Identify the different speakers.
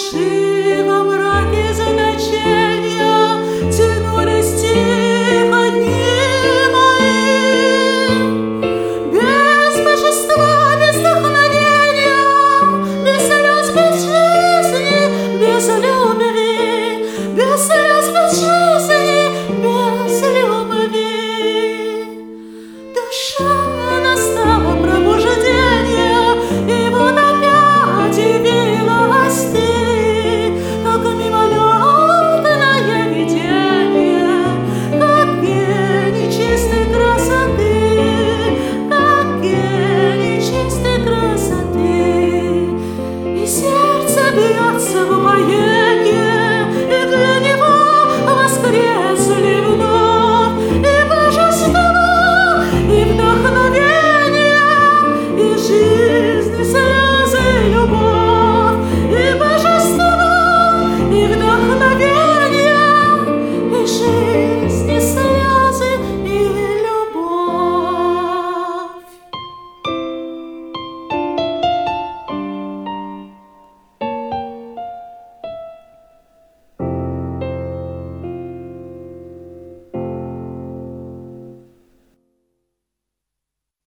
Speaker 1: души во мраке заточения тянулись тихо дни мои. Без божества, без вдохновения, без слез, без жизни, без любви, без слез, без жизни, без любви. Душа настала пробуждение, и вот опять явилась ты, как мимолетное видение, как гений чистой красоты, как гений чистой красоты. И сердце бьется в упоении